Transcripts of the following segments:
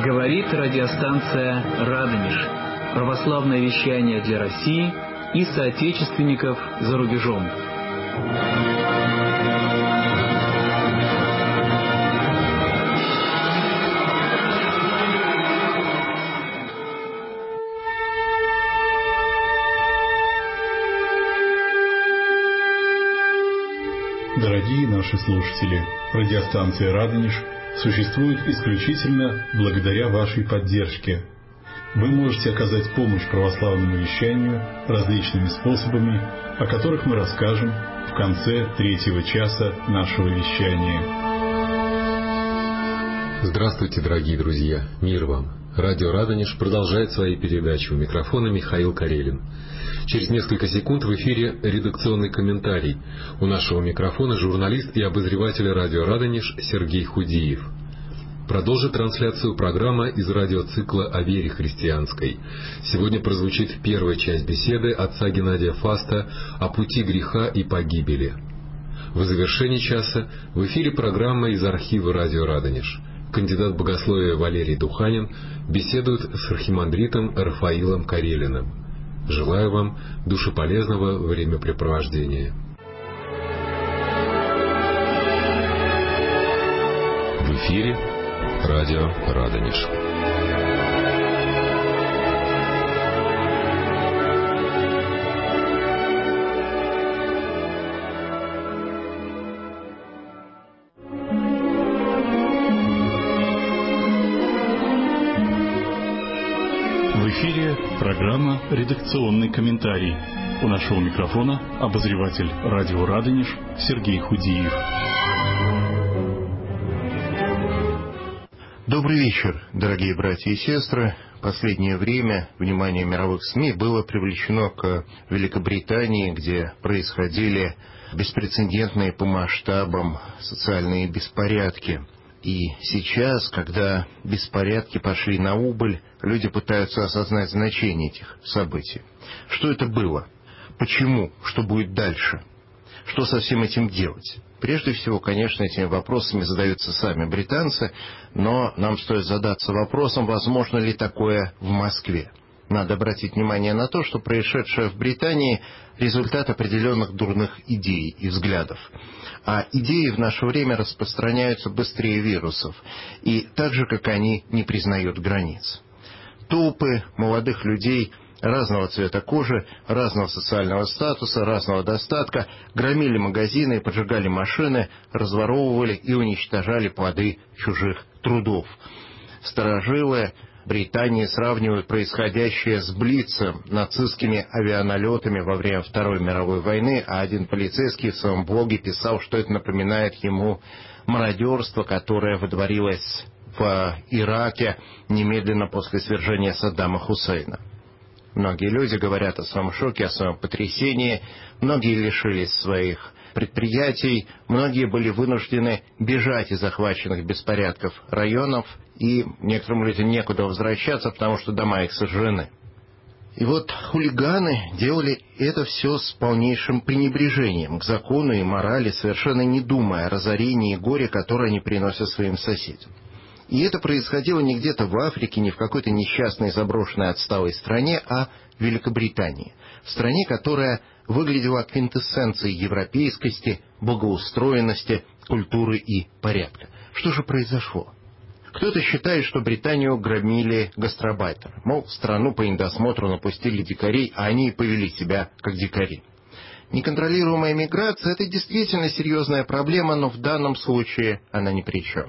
Говорит радиостанция «Радонеж». Православное вещание для России и соотечественников за рубежом. Дорогие наши слушатели, радиостанция «Радонеж» существует исключительно благодаря вашей поддержке. Вы можете оказать помощь православному вещанию различными способами, о которых мы расскажем в конце третьего часа нашего вещания. Здравствуйте, дорогие друзья! Мир вам! Радио «Радонеж» продолжает свои передачи. У микрофона Михаил Карелин. Через несколько секунд в эфире редакционный комментарий. У нашего микрофона журналист и обозреватель радио «Радонеж» Сергей Худиев. Продолжит трансляцию программа из радиоцикла о вере христианской. Сегодня прозвучит первая часть беседы отца Геннадия Фаста о пути греха и погибели. В завершении часа в эфире программа из архива радио «Радонеж». Кандидат богословия Валерий Духанин беседует с архимандритом Рафаилом Карелиным. Желаю вам душеполезного времяпрепровождения. В эфире радио «Радонеж». В эфире программа «Редакционный комментарий». У нашего микрофона обозреватель радио «Радонеж» Сергей Худиев. Добрый вечер, дорогие братья и сестры. В последнее время внимание мировых СМИ было привлечено к Великобритании, где происходили беспрецедентные по масштабам социальные беспорядки. И сейчас, когда беспорядки пошли на убыль, люди пытаются осознать значение этих событий. Что это было? Почему? Что будет дальше? Что со всем этим делать? Прежде всего, конечно, этими вопросами задаются сами британцы, но нам стоит задаться вопросом, возможно ли такое в Москве. Надо обратить внимание на то, что происшедшее в Британии – результат определенных дурных идей и взглядов. А идеи в наше время распространяются быстрее вирусов, и так же, как они, не признают границ. Толпы молодых людей разного цвета кожи, разного социального статуса, разного достатка громили магазины, поджигали машины, разворовывали и уничтожали плоды чужих трудов. Старожилы Британии сравнивают происходящее с Блицем, нацистскими авианалетами во время Второй мировой войны, а один полицейский в своем блоге писал, что это напоминает ему мародерство, которое водворилось в Ираке немедленно после свержения Саддама Хусейна. Многие люди говорят о своем шоке, о своем потрясении, многие лишились своих предприятий, многие были вынуждены бежать из захваченных беспорядков районов, и некоторым людям некуда возвращаться, потому что дома их сожжены. И вот хулиганы делали это все с полнейшим пренебрежением к закону и морали, совершенно не думая о разорении и горе, которое они приносят своим соседям. И это происходило не где-то в Африке, не в какой-то несчастной, заброшенной, отсталой стране, а в Великобритании. В стране, которая выглядела квинтэссенцией европейскости, благоустроенности, культуры и порядка. Что же произошло? Кто-то считает, что Британию громили гастарбайтеры. Мол, в страну по недосмотру напустили дикарей, а они и повели себя как дикари. Неконтролируемая миграция – это действительно серьезная проблема, но в данном случае она ни при чем.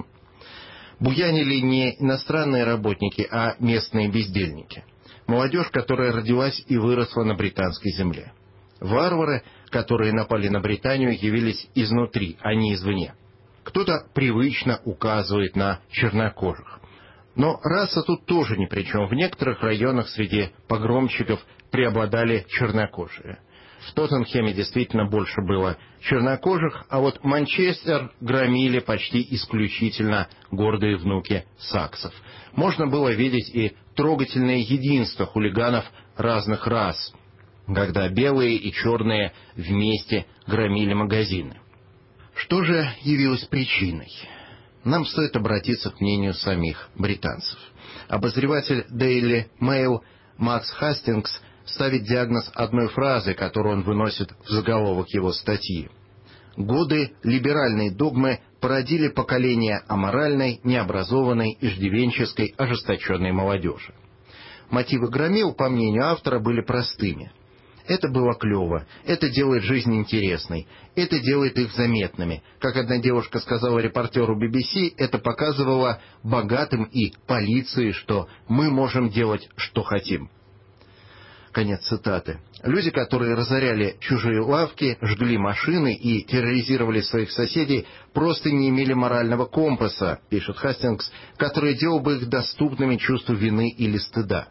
Буянили не иностранные работники, а местные бездельники. Молодежь, которая родилась и выросла на британской земле. Варвары, которые напали на Британию, явились изнутри, а не извне. Кто-то привычно указывает на чернокожих. Но раса тут тоже ни при чем. В некоторых районах среди погромщиков преобладали чернокожие. В Тоттенхеме действительно больше было чернокожих, а вот Манчестер громили почти исключительно гордые внуки саксов. Можно было видеть и трогательное единство хулиганов разных рас, когда белые и черные вместе громили магазины. Что же явилось причиной? нам стоит обратиться к мнению самих британцев. Обозреватель Daily Mail Макс Хастингс ставит диагноз одной фразой, которую он выносит в заголовок его статьи. Годы либеральной догмы породили поколение аморальной, необразованной, иждивенческой, ожесточенной молодежи. Мотивы громил, по мнению автора, были простыми. Это было клево, это делает жизнь интересной, это делает их заметными. Как одна девушка сказала репортеру BBC, это показывало богатым и полиции, что мы можем делать, что хотим. Конец цитаты. Люди, которые разоряли чужие лавки, жгли машины и терроризировали своих соседей, просто не имели морального компаса, пишет Хастингс, который делал бы их доступными чувству вины или стыда.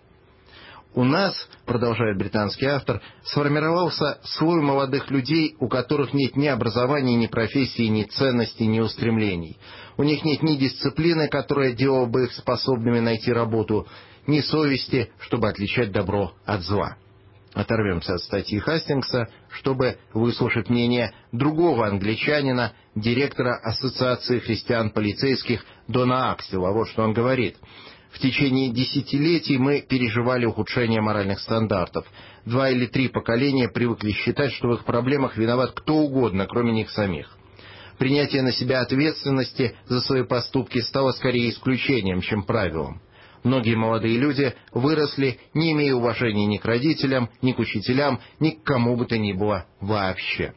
У нас, продолжает британский автор, сформировался слой молодых людей, у которых нет ни образования, ни профессии, ни ценностей, ни устремлений. У них нет ни дисциплины, которая делала бы их способными найти работу, ни совести, чтобы отличать добро от зла. Оторвемся от статьи Хастингса, чтобы выслушать мнение другого англичанина, директора Ассоциации христиан-полицейских Дона Аксела. Вот что он говорит. В течение десятилетий мы переживали ухудшение моральных стандартов. 2 или 3 поколения привыкли считать, что в их проблемах виноват кто угодно, кроме них самих. Принятие на себя ответственности за свои поступки стало скорее исключением, чем правилом. Многие молодые люди выросли, не имея уважения ни к родителям, ни к учителям, ни к кому бы то ни было вообще.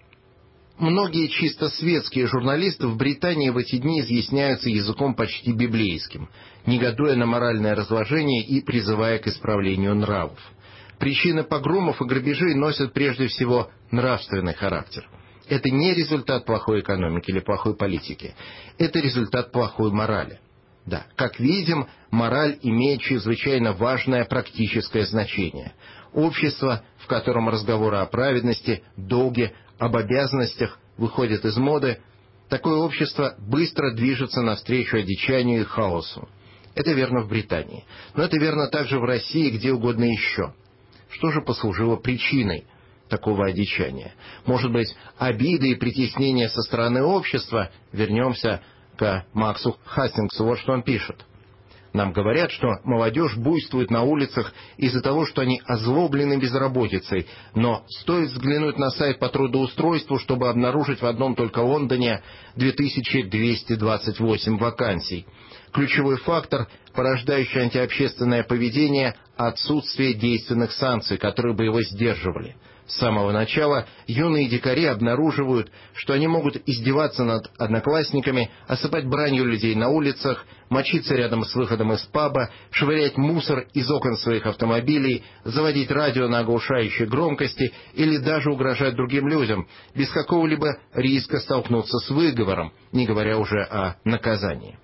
Многие чисто светские журналисты в Британии в эти дни изъясняются языком почти библейским, негодуя на моральное разложение и призывая к исправлению нравов. Причины погромов и грабежей носят прежде всего нравственный характер. Это не результат плохой экономики или плохой политики, это результат плохой морали. Да, как видим, мораль имеет чрезвычайно важное практическое значение. Общество, в котором разговоры о праведности, долге, об обязанностях выходят из моды, такое общество быстро движется навстречу одичанию и хаосу. Это верно в Британии, но это верно также в России и где угодно еще. Что же послужило причиной такого одичания? Может быть, обиды и притеснения со стороны общества? Вернемся к Максу Хастингсу, вот что он пишет. Нам говорят, что молодежь буйствует на улицах из-за того, что они озлоблены безработицей, но стоит взглянуть на сайт по трудоустройству, чтобы обнаружить в одном только Лондоне 2228 вакансий. Ключевой фактор, порождающий антиобщественное поведение – отсутствие действенных санкций, которые бы его сдерживали. С самого начала юные дикари обнаруживают, что они могут издеваться над одноклассниками, осыпать бранью людей на улицах, мочиться рядом с выходом из паба, швырять мусор из окон своих автомобилей, заводить радио на оглушающей громкости или даже угрожать другим людям, без какого-либо риска столкнуться с выговором, не говоря уже о наказании.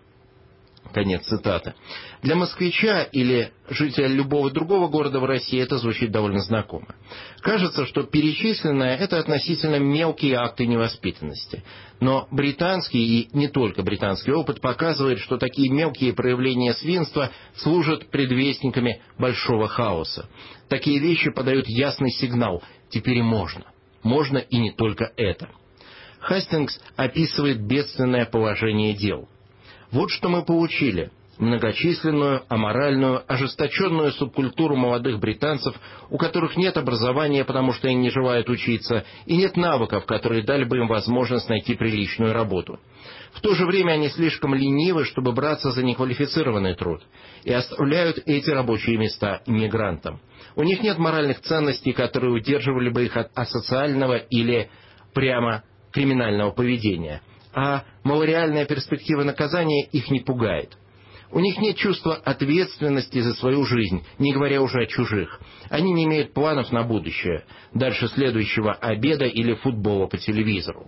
Конец цитаты. Для москвича или жителя любого другого города в России это звучит довольно знакомо. Кажется, что перечисленное – это относительно мелкие акты невоспитанности. Но британский и не только британский опыт показывает, что такие мелкие проявления свинства служат предвестниками большого хаоса. Такие вещи подают ясный сигнал – теперь и можно. Можно и не только это. Хастингс описывает бедственное положение дел. Вот что мы получили. Многочисленную, аморальную, ожесточенную субкультуру молодых британцев, у которых нет образования, потому что они не желают учиться, и нет навыков, которые дали бы им возможность найти приличную работу. В то же время они слишком ленивы, чтобы браться за неквалифицированный труд, и оставляют эти рабочие места иммигрантам. У них нет моральных ценностей, которые удерживали бы их от асоциального или прямо криминального поведения. А малореальная перспектива наказания их не пугает. У них нет чувства ответственности за свою жизнь, не говоря уже о чужих. Они не имеют планов на будущее, дальше следующего обеда или футбола по телевизору.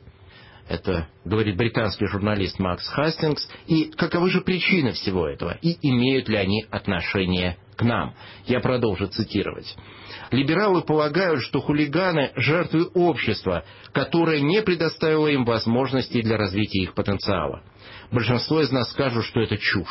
Это говорит британский журналист Макс Хастингс. И каковы же причины всего этого? И имеют ли они отношение к нам? Я продолжу цитировать. Либералы полагают, что хулиганы – жертвы общества, которое не предоставило им возможностей для развития их потенциала. Большинство из нас скажут, что это чушь.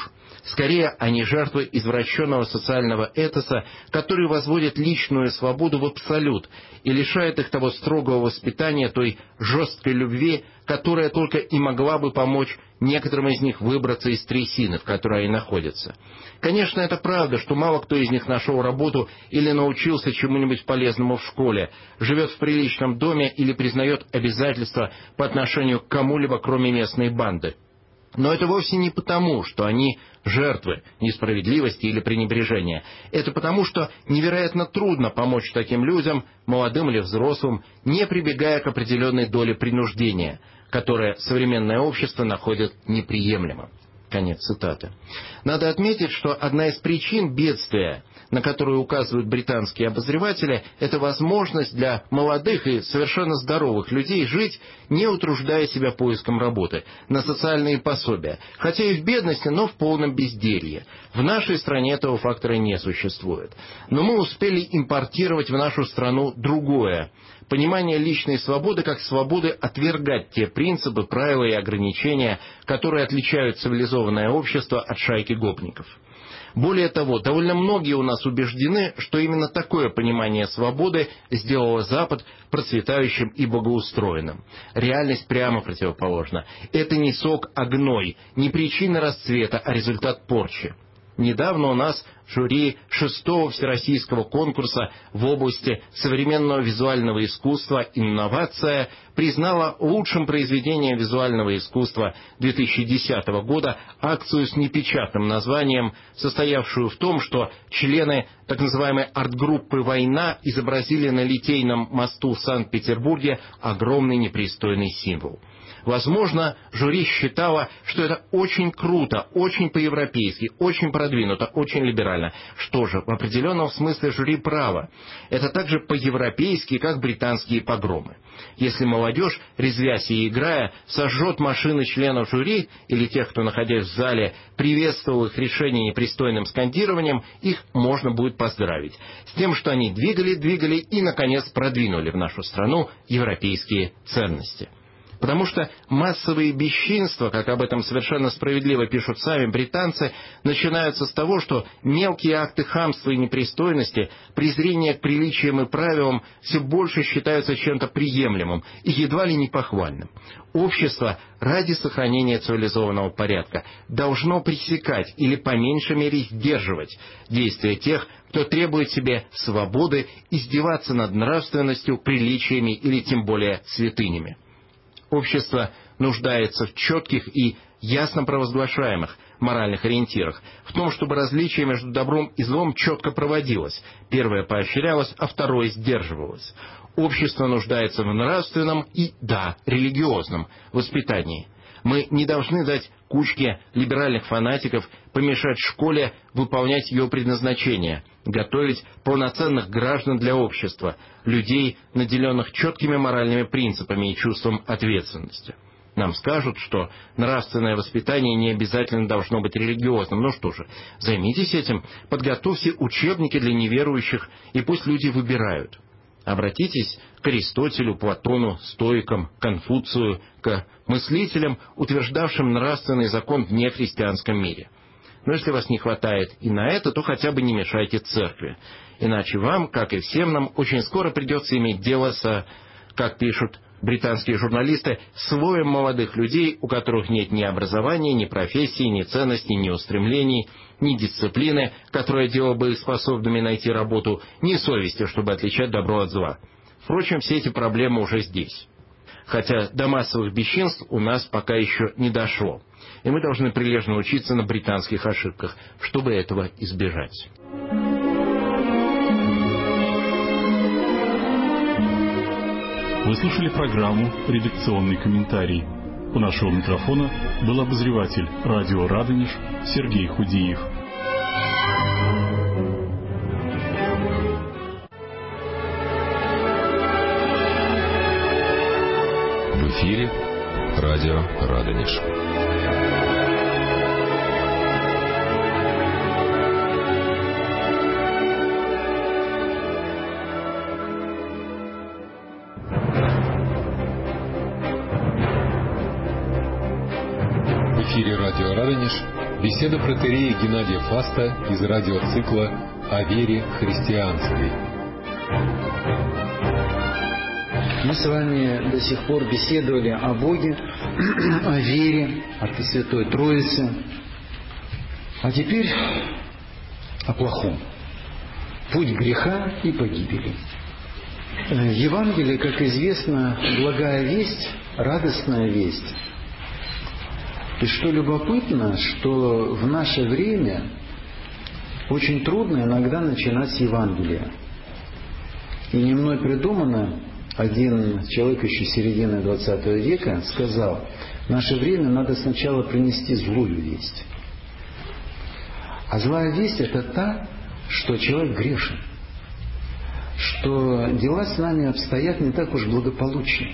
Скорее, они жертвы извращенного социального этоса, который возводит личную свободу в абсолют и лишает их того строгого воспитания, той жесткой любви, которая только и могла бы помочь некоторым из них выбраться из трясины, в которой они находятся. Конечно, это правда, что мало кто из них нашел работу или научился чему-нибудь полезному в школе, живет в приличном доме или признает обязательства по отношению к кому-либо, кроме местной банды. Но это вовсе не потому, что они жертвы несправедливости или пренебрежения. Это потому, что невероятно трудно помочь таким людям, молодым или взрослым, не прибегая к определенной доле принуждения, которое современное общество находит неприемлемым. Конец цитаты. Надо отметить, что одна из причин бедствия, на которую указывают британские обозреватели, это возможность для молодых и совершенно здоровых людей жить, не утруждая себя поиском работы, на социальные пособия, хотя и в бедности, но в полном безделье. В нашей стране этого фактора не существует. Но мы успели импортировать в нашу страну другое – понимание личной свободы как свободы отвергать те принципы, правила и ограничения, которые отличают цивилизованное общество от шайки гопников. Более того, довольно многие у нас убеждены, что именно такое понимание свободы сделало Запад процветающим и благоустроенным. Реальность прямо противоположна. Это не сок, а гной, не причина расцвета, а результат порчи. Недавно у нас жюри 6-го всероссийского конкурса в области современного визуального искусства «Инновация» признала лучшим произведением визуального искусства 2010 года акцию с непечатным названием, состоявшую в том, что члены так называемой арт-группы «Война» изобразили на Литейном мосту в Санкт-Петербурге огромный непристойный символ. Возможно, жюри считало, что это очень круто, очень по-европейски, очень продвинуто, очень либерально. Что же, в определенном смысле жюри право. Это так же по-европейски, как британские погромы. Если молодежь, резвясь и играя, сожжет машины членов жюри или тех, кто, находясь в зале, приветствовал их решение непристойным скандированием, их можно будет поздравить с тем, что они двигали и, наконец, продвинули в нашу страну европейские ценности. Потому что массовые бесчинства, как об этом совершенно справедливо пишут сами британцы, начинаются с того, что мелкие акты хамства и непристойности, презрение к приличиям и правилам все больше считаются чем-то приемлемым и едва ли не похвальным. Общество ради сохранения цивилизованного порядка должно пресекать или по меньшей мере сдерживать действия тех, кто требует себе свободы, издеваться над нравственностью, приличиями или тем более святынями. Общество нуждается в четких и ясно провозглашаемых моральных ориентирах, в том, чтобы различие между добром и злом четко проводилось, первое поощрялось, а второе сдерживалось. Общество нуждается в нравственном и, да, религиозном воспитании. Мы не должны дать кучке либеральных фанатиков помешать школе выполнять ее предназначение, готовить полноценных граждан для общества, людей, наделенных четкими моральными принципами и чувством ответственности. Нам скажут, что нравственное воспитание не обязательно должно быть религиозным. Ну что же, займитесь этим, подготовьте учебники для неверующих, и пусть люди выбирают. Обратитесь к Аристотелю, Платону, стоикам, Конфуцию, к мыслителям, утверждавшим нравственный закон в нехристианском мире. Но если вас не хватает и на это, то хотя бы не мешайте церкви. Иначе вам, как и всем нам, очень скоро придется иметь дело с, как пишут британские журналисты, слоем молодых людей, у которых нет ни образования, ни профессии, ни ценностей, ни устремлений, ни дисциплины, которая делала бы их способными найти работу, ни совести, чтобы отличать добро от зла. Впрочем, все эти проблемы уже здесь. Хотя до массовых бесчинств у нас пока еще не дошло. И мы должны прилежно учиться на британских ошибках, чтобы этого избежать. Вы слушали программу «Редакционный комментарий». У нашего микрофона был обозреватель радио «Радонеж» Сергей Худиев. В эфире радио «Радонеж». В эфире радио «Радонеж» Беседа протоиерея Геннадия Фаста из радиоцикла «О вере христианской». Мы с вами до сих пор беседовали о Боге, о вере, о Святой Троице. А теперь о плохом. Путь греха и погибели. Евангелие, как известно, благая весть, радостная весть. И что любопытно, что в наше время очень трудно иногда начинать с Евангелия. И не мной придумано, один человек еще середины 20 века сказал: в наше время надо сначала принести злую весть. А злая весть — это та, что человек грешен, что дела с нами обстоят не так уж благополучно.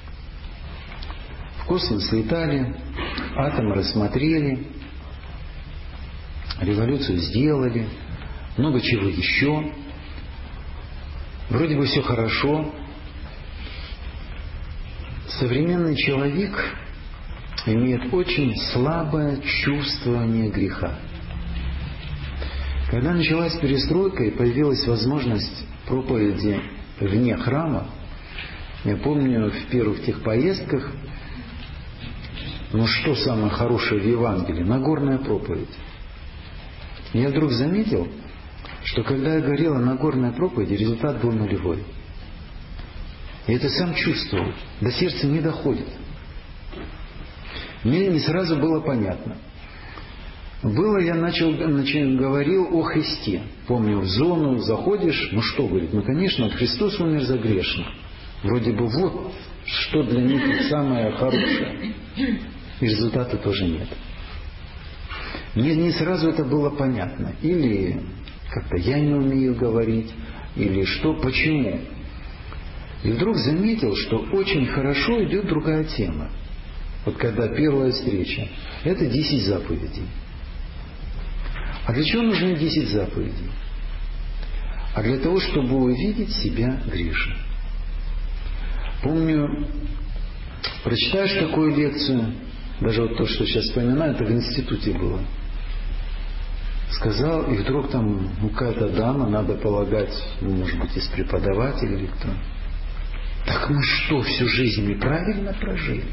В космос летали, атом рассмотрели, революцию сделали, много чего еще. Вроде бы все хорошо. Современный человек имеет очень слабое чувствование греха. Когда началась перестройка и появилась возможность проповеди вне храма, я помню в первых тех поездках, что самое хорошее в Евангелии? Нагорная проповедь. Я вдруг заметил, что когда я говорил о Нагорной проповеди, результат был нулевой. Я это сам чувствовал, до сердца не доходит. Мне не сразу было понятно. Я говорил о Христе. Помню, в зону заходишь, что говорит? Конечно, Христос умер за грешных. Вроде бы вот, что для них самое хорошее. И результата тоже нет. Мне не сразу это было понятно. Или как-то я не умею говорить, или что, почему. И вдруг заметил, что очень хорошо идет другая тема. Вот когда первая встреча. Это 10 заповедей. А для чего нужны 10 заповедей? А для того, чтобы увидеть себя грешным. Помню, прочитаешь такую лекцию, даже вот то, что сейчас вспоминаю, это в институте было. Сказал, и вдруг там какая-то дама, надо полагать, может быть, из преподавателей или кто. Так мы что, всю жизнь неправильно прожили?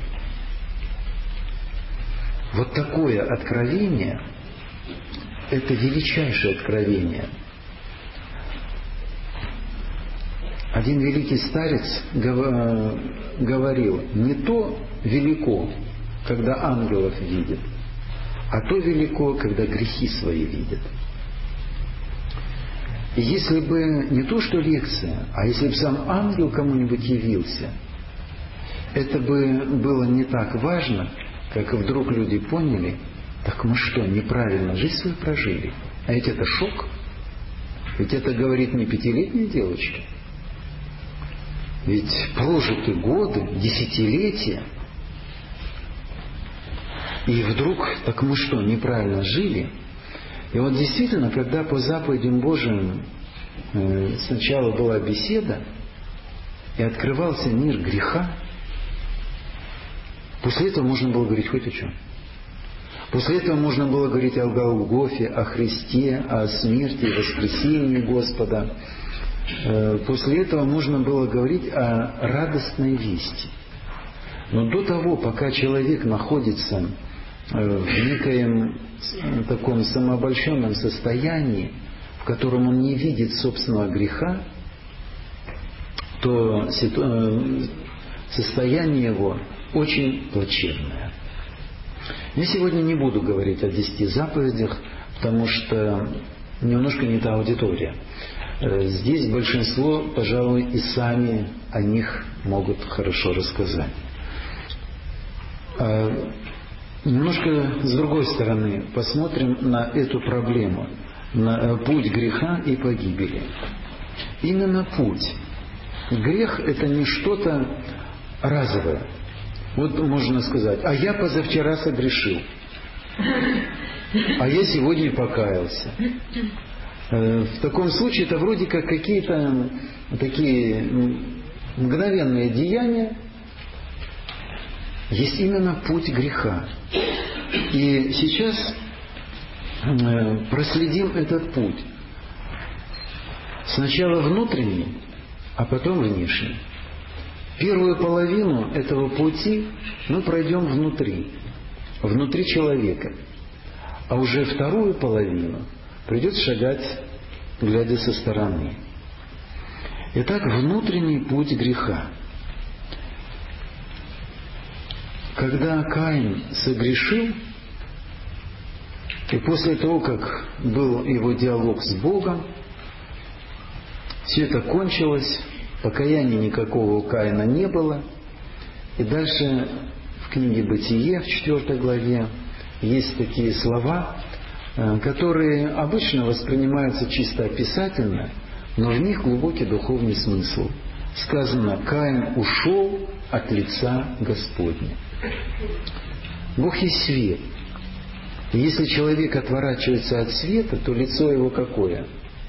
Вот такое откровение, это величайшее откровение. Один великий старец говорил: не то велико, когда ангелов видит, а то велико, когда грехи свои видят. И если бы не то, что лекция, а если бы сам ангел кому-нибудь явился, это бы было не так важно, как вдруг люди поняли: так мы что, неправильно жизнь свою прожили? А ведь это шок. Ведь это говорит не 5-летняя девочка. Ведь прожиты годы, десятилетия. И вдруг, так мы что, неправильно жили? И вот действительно, когда по заповедям Божьим сначала была беседа, и открывался мир греха, после этого можно было говорить хоть о чем. После этого можно было говорить о Голгофе, о Христе, о смерти и воскресении Господа. После этого можно было говорить о радостной вести. Но до того, пока человек находится в некоем таком самообольщенном состоянии, в котором он не видит собственного греха, то состояние его очень плачевное. Я сегодня не буду говорить о 10 заповедях, потому что немножко не та аудитория. Здесь большинство, пожалуй, и сами о них могут хорошо рассказать. Немножко с другой стороны посмотрим на эту проблему, на путь греха и погибели. Именно путь. Грех — это не что-то разовое. Вот можно сказать: а я позавчера согрешил, а я сегодня покаялся. В таком случае это вроде как какие-то такие мгновенные деяния. Есть именно путь греха. И сейчас проследим этот путь. Сначала внутренний, а потом внешний. Первую половину этого пути мы пройдем внутри человека. А уже вторую половину придется шагать, глядя со стороны. Итак, внутренний путь греха. Когда Каин согрешил, и после того, как был его диалог с Богом, все это кончилось, покаяния никакого у Каина не было. И дальше в книге «Бытие» в 4 главе есть такие слова, которые обычно воспринимаются чисто описательно, но в них глубокий духовный смысл. Сказано: «Каин ушел от лица Господня». Бог есть свет. И если человек отворачивается от света, то лицо его какое?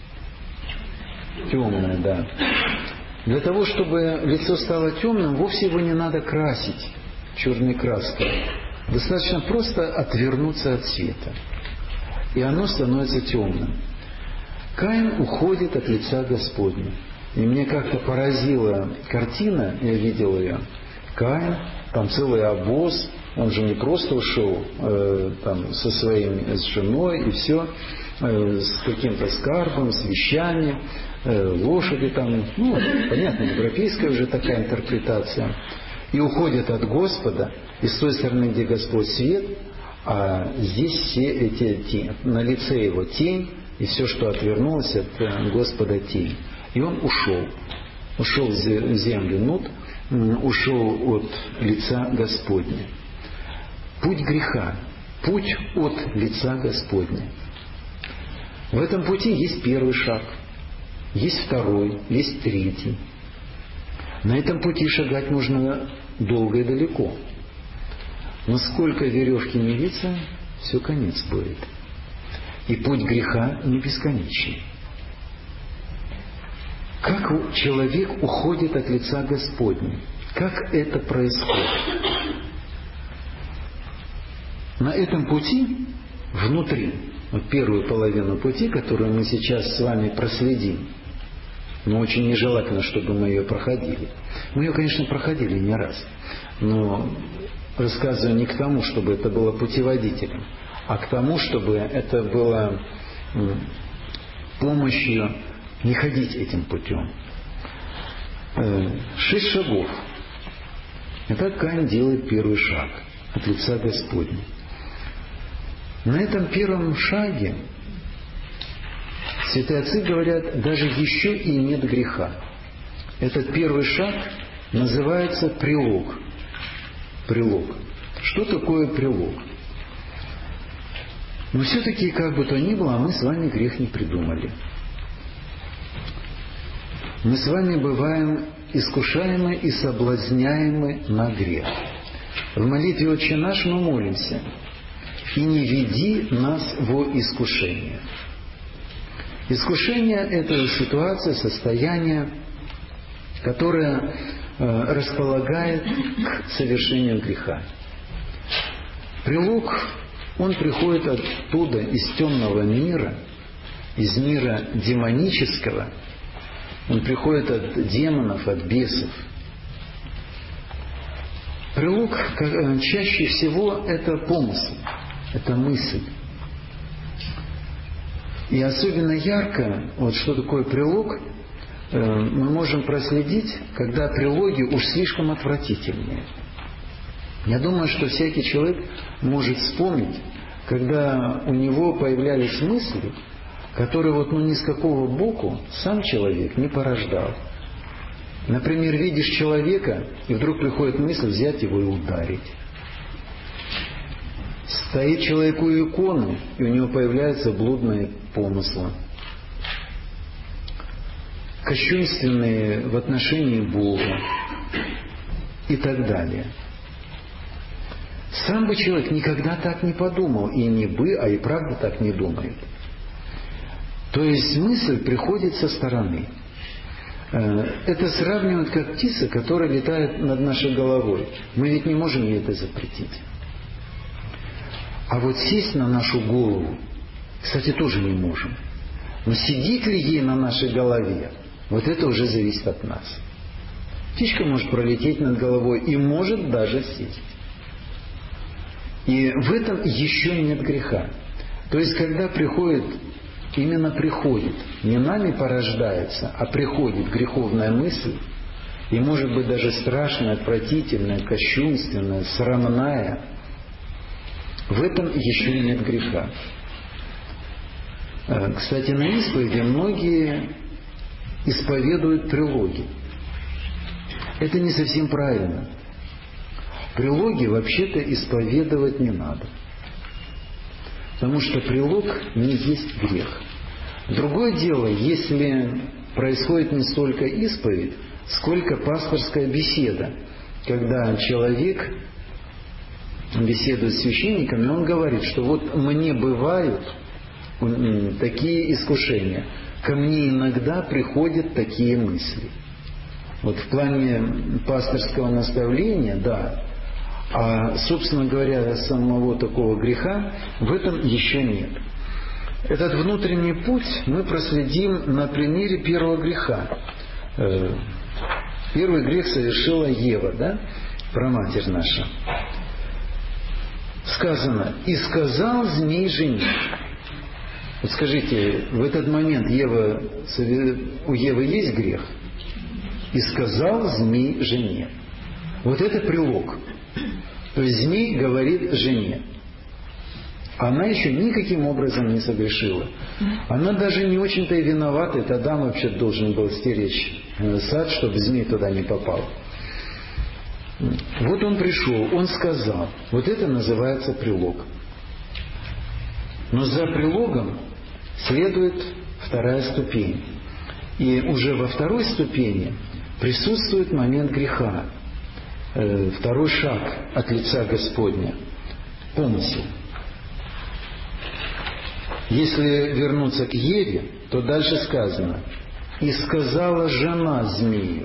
Темное, да. Для того, чтобы лицо стало темным, вовсе его не надо красить черной краской. Достаточно просто отвернуться от света. И оно становится темным. Каин уходит от лица Господня. И меня как-то поразила картина, я видел ее. Каин, там целый обоз, он же не просто ушел там, со своей женой и все, с каким-то скарбом, с вещами, лошади там, ну, понятно, европейская уже такая интерпретация. И уходят от Господа, и с той стороны, где Господь свет, а здесь все эти на лице его тень, и все, что отвернулось от Господа, тень. И он ушел в землю Нут, ушел от лица Господня. Путь греха, путь от лица Господня. В этом пути есть первый шаг, есть второй, есть третий. На этом пути шагать можно долго и далеко. Но сколько веревки не виться, все конец будет. И путь греха не бесконечный. Как человек уходит от лица Господня? Как это происходит? На этом пути, внутри, вот первую половину пути, которую мы сейчас с вами проследим, но очень нежелательно, чтобы мы ее проходили. Мы ее, конечно, проходили не раз, но рассказываю не к тому, чтобы это было путеводителем, а к тому, чтобы это было помощью не ходить этим путем. 6 шагов. Итак, Каин делает первый шаг от лица Господня. На этом первом шаге святые отцы говорят, даже еще и нет греха. Этот первый шаг называется прилог. Прилог. Что такое прилог? Но все-таки, как бы то ни было, мы с вами грех не придумали. Мы с вами бываем искушаемы и соблазняемы на грех. В молитве «Отче наш» мы молимся: «И не веди нас во искушение». Искушение – это ситуация, состояние, которое располагает к совершению греха. Прилог, он приходит оттуда, из темного мира, из мира демонического. Он приходит от демонов, от бесов. Прилог чаще всего это помысл, это мысль. И особенно ярко, вот что такое прилог, мы можем проследить, когда прилоги уж слишком отвратительные. Я думаю, что всякий человек может вспомнить, когда у него появлялись мысли, которые вот ни с какого боку сам человек не порождал. Например, видишь человека, и вдруг приходит мысль взять его и ударить. Стоит человек у иконы, и у него появляются блудные помыслы. Кощунственные в отношении Бога и так далее. Сам бы человек никогда так не подумал, и не бы, а и правда так не думает. То есть мысль приходит со стороны. Это сравнивают как птица, которая летает над нашей головой. Мы ведь не можем ей это запретить. А вот сесть на нашу голову Кстати, тоже не можем. Но сидит ли ей на нашей голове, вот это уже зависит от нас. Птичка может пролететь над головой и может даже сесть. И в этом еще нет греха. То есть, когда приходит, не нами порождается, а приходит греховная мысль, и может быть даже страшная, отвратительная, кощунственная, срамная, в этом еще нет греха. Кстати, на исповеди многие исповедуют прилоги. Это не совсем правильно. Прилоги вообще-то исповедовать не надо. Потому что прилог не есть грех. Другое дело, если происходит не столько исповедь, сколько пасторская беседа. Когда человек беседует с священником, и он говорит, что вот мне бывают такие искушения. Ко мне иногда приходят такие мысли. Вот в плане пасторского наставления, да. А, собственно говоря, самого такого греха в этом еще нет. Этот внутренний путь мы проследим на примере первого греха. Первый грех совершила Ева, да? Праматерь наша. Сказано: «И сказал змей жене». Вот скажите, в этот момент у Евы есть грех? «И сказал змей жене». Вот это прилог. То есть змей говорит жене. Она еще никаким образом не согрешила. Она даже не очень-то и виновата. Это Адам вообще должен был стеречь сад, чтобы змей туда не попал. Вот он пришел, он сказал. Вот это называется прилог. Но за прилогом следует вторая ступень. И уже во второй ступени присутствует момент греха. Второй шаг от лица Господня. Помысел. Если вернуться к Еве, то дальше сказано: «И сказала жена змею».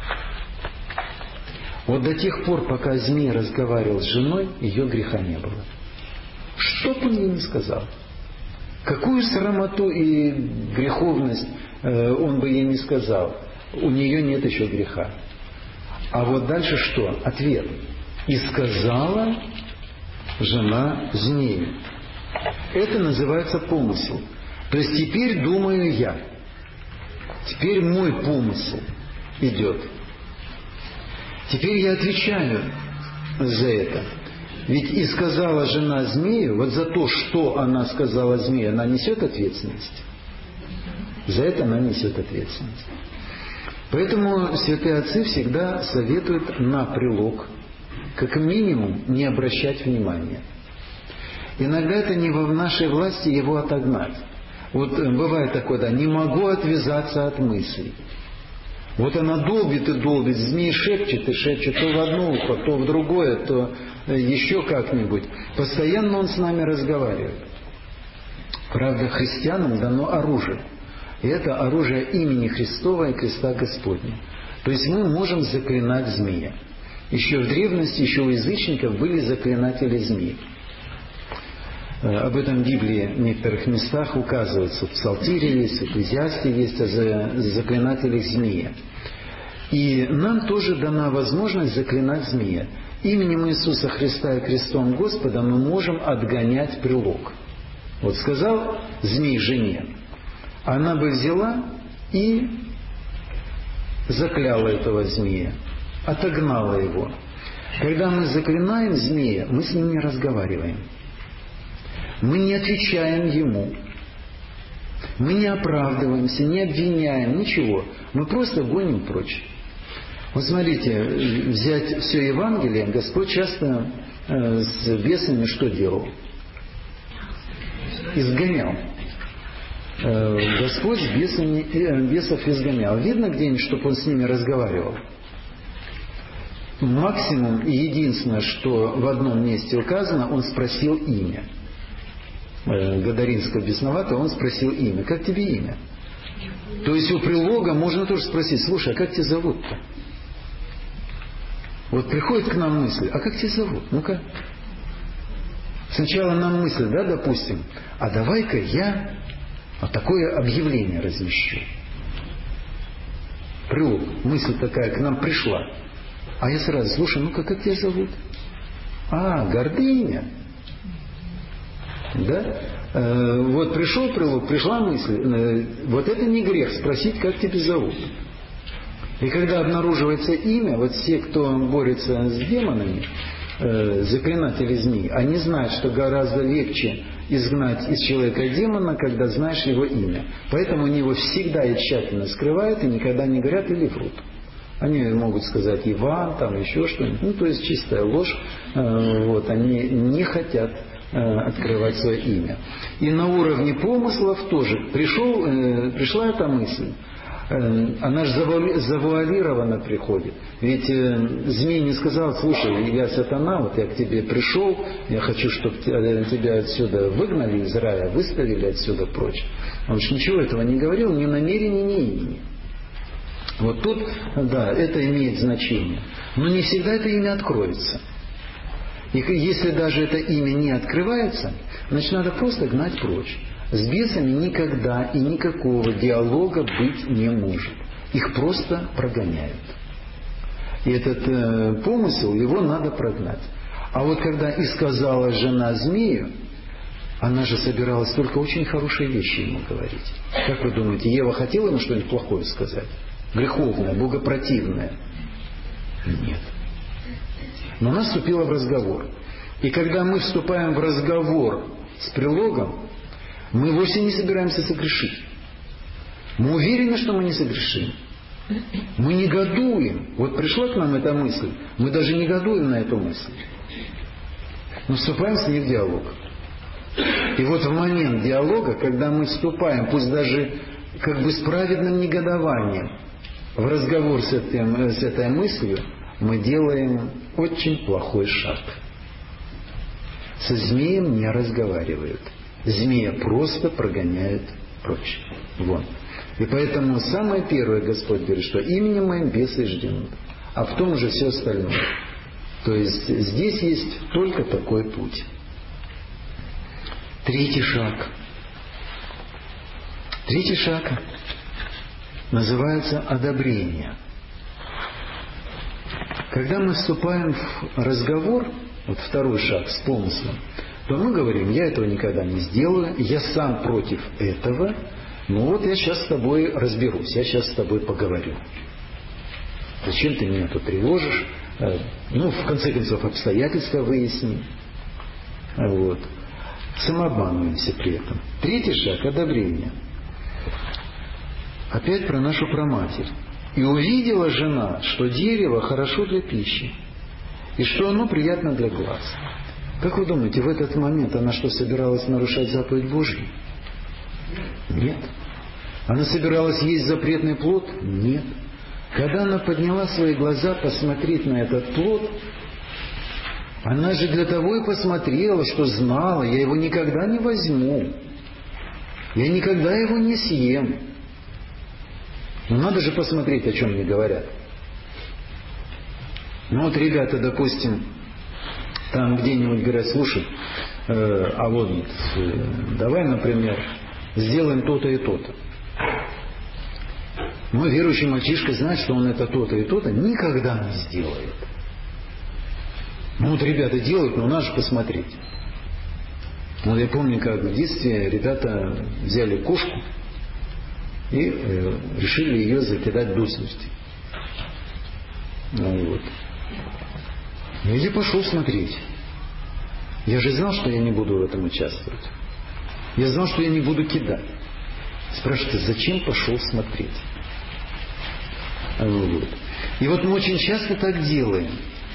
Вот до тех пор, пока змей разговаривал с женой, ее греха не было. Что бы он ей не сказал. Какую срамоту и греховность он бы ей не сказал. У нее нет еще греха. А вот дальше что? Ответ. «И сказала жена змею». Это называется помысел. То есть теперь думаю я. Теперь мой помысел идет. Теперь я отвечаю за это. Ведь «и сказала жена змею», вот за то, что она сказала змею, она несет ответственность. За это она несет ответственность. Поэтому святые отцы всегда советуют на прилог, как минимум, не обращать внимания. Иногда это не в нашей власти его отогнать. Вот бывает такое, да, не могу отвязаться от мыслей. Вот она долбит и долбит, змей шепчет и шепчет, то в одно ухо, то в другое, то еще как-нибудь. Постоянно он с нами разговаривает. Правда, христианам дано оружие. И это оружие имени Христова и креста Господня. То есть мы можем заклинать змея. Еще в древности, еще у язычников были заклинатели змей. Об этом в Библии в некоторых местах указывается. В Псалтире есть, в Экклезиасте есть о заклинателях змея. И нам тоже дана возможность заклинать змея. Именем Иисуса Христа и крестом Господа мы можем отгонять прилог. Вот сказал змей жене, она бы взяла и закляла этого змея, отогнала его. Когда мы заклинаем змея, мы с ним не разговариваем. Мы не отвечаем ему. Мы не оправдываемся, не обвиняем, ничего. Мы просто гоним прочь. Вот смотрите, взять все Евангелие, Господь часто с бесами что делал? Изгонял. Господь с бесов изгонял. Видно где-нибудь, чтобы он с ними разговаривал? Максимум и единственное, что в одном месте указано, он спросил имя. Гадаринского бесноватого, он спросил имя. Как тебе имя? То есть у прилога можно тоже спросить: слушай, а как тебя зовут-то? Вот приходит к нам мысль: а как тебя зовут? Ну-ка. Сначала нам мысль, да, допустим, а давай-ка я вот такое объявление размещу. Прилог, мысль такая к нам пришла. А я сразу, слушай, ну-ка, как тебя зовут? А, гордыня. Да? Вот пришел прилог, пришла мысль. Вот это не грех, спросить, как тебя зовут. И когда обнаруживается имя, вот все, кто борется с демонами, заклинатели змей, они знают, что гораздо легче изгнать из человека демона, когда знаешь его имя. Поэтому они его всегда и тщательно скрывают и никогда не говорят или врут. Они могут сказать Иван, там еще что-нибудь. Ну, то есть чистая ложь. Вот, они не хотят открывать свое имя. И на уровне помыслов тоже пришла эта мысль. Она же завуалированно приходит. Ведь змей не сказал: слушай, я сатана, вот я к тебе пришел, я хочу, чтобы тебя отсюда выгнали из рая, выставили отсюда прочь. Он же ничего этого не говорил, ни намерений, ни имени. Вот тут, да, это имеет значение. Но не всегда это имя откроется. И если даже это имя не открывается, значит, надо просто гнать прочь. С бесами никогда и никакого диалога быть не может. Их просто прогоняют. И этот помысел, его надо прогнать. А вот когда и сказала жена змею, она же собиралась только очень хорошие вещи ему говорить. Как вы думаете, Ева хотела ему что-нибудь плохое сказать? Греховное, богопротивное? Нет. Но она вступила в разговор. И когда мы вступаем в разговор с прилогом, мы вовсе не собираемся согрешить. Мы уверены, что мы не согрешим. Мы негодуем. Вот пришла к нам эта мысль. Мы даже негодуем на эту мысль. Мы вступаем с ней в диалог. И вот в момент диалога, когда мы вступаем, пусть даже как бы с праведным негодованием, в разговор с этой мыслью, мы делаем очень плохой шаг. Со змеем не разговаривают. Змея просто прогоняют прочь. Вон. И поэтому самое первое Господь говорит, что именем моим бесы жденут, а в том же все остальное. То есть здесь есть только такой путь. Третий шаг. Третий шаг называется одобрение. Когда мы вступаем в разговор, вот второй шаг с помыслом, то мы говорим: я этого никогда не сделаю, я сам против этого, ну вот я сейчас с тобой разберусь, я сейчас с тобой поговорю. Зачем ты меня тут тревожишь? Ну, в конце концов, обстоятельства выясним. Вот. Самообманываемся при этом. Третий шаг – одобрение. Опять про нашу праматерь. И увидела жена, что дерево хорошо для пищи, и что оно приятно для глаз. Как вы думаете, в этот момент она что, собиралась нарушать заповедь Божью? Нет. Она собиралась есть запретный плод? Нет. Когда она подняла свои глаза посмотреть на этот плод, она же для того и посмотрела, что знала: я его никогда не возьму, я никогда его не съем. Но надо же посмотреть, о чем мне говорят. Ну вот ребята, допустим, там где-нибудь говорят: слушай, а вот давай, например, сделаем то-то и то-то. Мой верующий мальчишка знает, что он это то-то и то-то никогда не сделает. Ну вот ребята делают, но надо же посмотреть. Вот я помню, как в детстве ребята взяли кошку и решили ее закидать до смерти. Ну, вот. И я пошел смотреть. Я же знал, что я не буду в этом участвовать. Я знал, что я не буду кидать. Спрашивается, зачем пошел смотреть? Вот. И вот мы очень часто так делаем.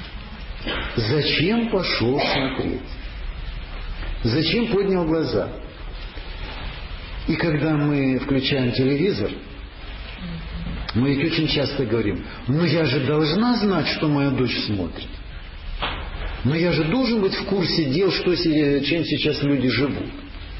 Зачем пошел смотреть? Зачем поднял глаза? И когда мы включаем телевизор, мы ведь очень часто говорим: ну я же должна знать, что моя дочь смотрит. Но я же должен быть в курсе дел, чем сейчас люди живут.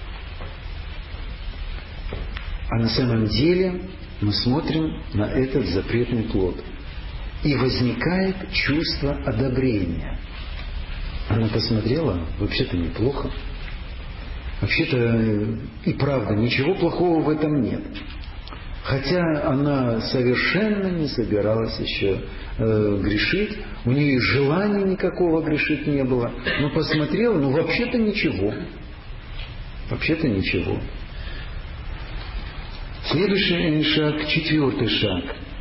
А на самом деле мы смотрим на этот запретный плод. И возникает чувство одобрения. Она посмотрела, вообще-то неплохо. Вообще-то и правда, ничего плохого в этом нет. Хотя она совершенно не собиралась еще грешить, у нее и желания никакого грешить не было. Но посмотрела, вообще-то ничего. Вообще-то ничего. Следующий шаг, 4-й шаг.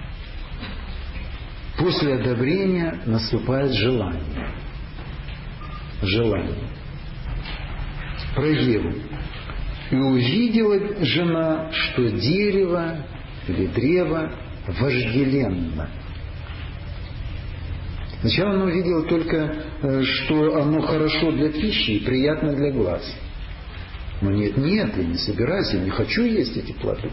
После одобрения наступает желание. Желание. Про Еву. И увидела жена, что дерево или древо вожделенно. Сначала она увидела только, что оно хорошо для пищи и приятно для глаз. Но нет, я не собираюсь, я не хочу есть эти плоды.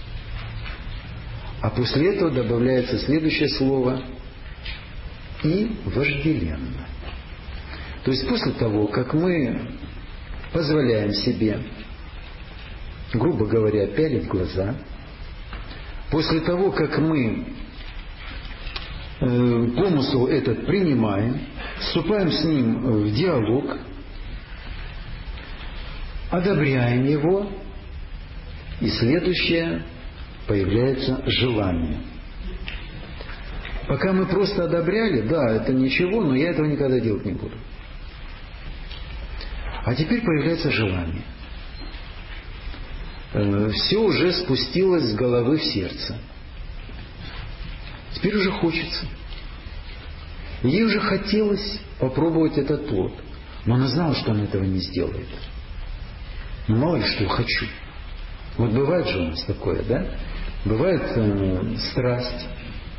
А после этого добавляется следующее слово «и вожделенно». То есть после того, как мы позволяем себе, грубо говоря, пялить глаза, после того, как мы помысл этот принимаем, вступаем с ним в диалог, одобряем его, и следующее появляется желание. Пока мы просто одобряли, да, это ничего, но я этого никогда делать не буду. А теперь появляется желание. Все уже спустилось с головы в сердце. Теперь уже хочется. Ей уже хотелось попробовать этот плод. Но она знала, что она этого не сделает. Но мало ли что я хочу. Вот бывает же у нас такое, да? Бывает страсть.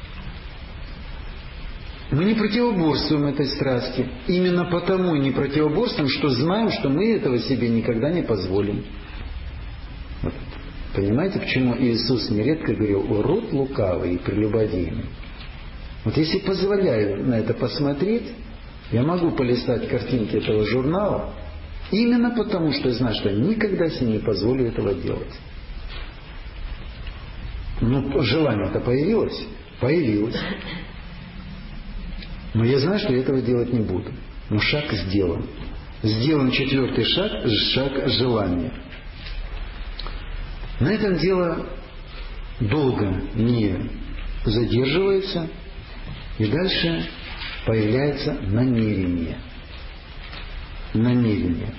Мы не противоборствуем этой страсти. Именно потому не противоборствуем, что знаем, что мы этого себе никогда не позволим. Вот. Понимаете, почему Иисус нередко говорил: «О, род лукавый и прелюбодейный». Вот если позволяю на это посмотреть, я могу полистать картинки этого журнала, именно потому, что я знаю, что я никогда себе не позволю этого делать. Но желание-то появилось? Появилось. Но я знаю, что я этого делать не буду. Но шаг сделан. Сделан 4-й шаг, шаг желания. На этом дело долго не задерживается, и дальше появляется намерение. Намерение.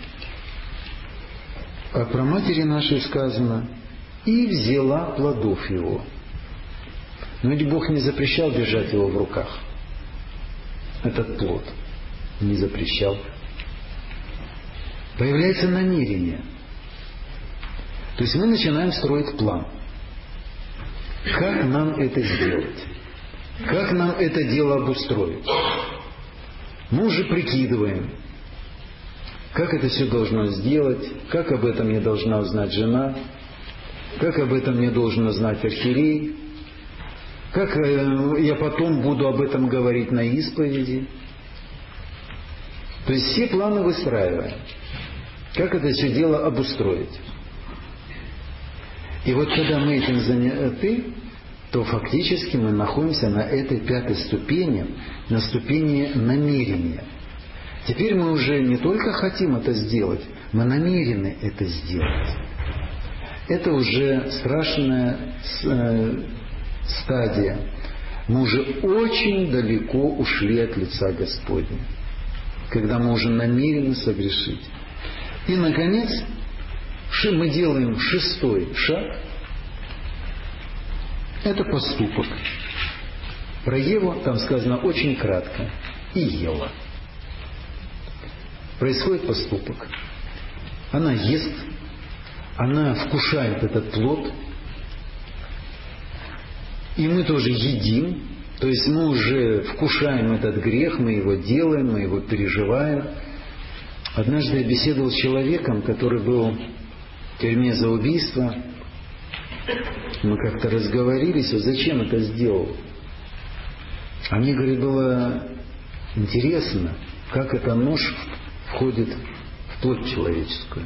А про матери нашей сказано: «И взяла плодов его». Но ведь Бог не запрещал держать его в руках. Этот плод не запрещал. Появляется намерение. То есть мы начинаем строить план. Как нам это сделать? Как нам это дело обустроить? Мы уже прикидываем, как это все должно сделать, как об этом мне должна узнать жена, как об этом мне должен узнать архиерей, как я потом буду об этом говорить на исповеди. То есть все планы выстраиваем. Как это все дело обустроить. И вот когда мы этим заняты, то фактически мы находимся на этой 5-й ступени, на ступени намерения. Теперь мы уже не только хотим это сделать, мы намерены это сделать. Это уже страшная стадия. Мы уже очень далеко ушли от лица Господня, когда мы уже намерены согрешить. И, наконец, мы делаем 6-й шаг. Это поступок. Про Еву там сказано очень кратко. И ела. Происходит поступок. Она ест, она вкушает этот плод, и мы тоже едим. То есть мы уже вкушаем этот грех, мы его делаем, мы его переживаем. Однажды я беседовал с человеком, который был в тюрьме за убийство. Мы как-то разговорились, вот зачем это сделал. А мне, говорит, было интересно, как этот нож входит в плоть человеческую.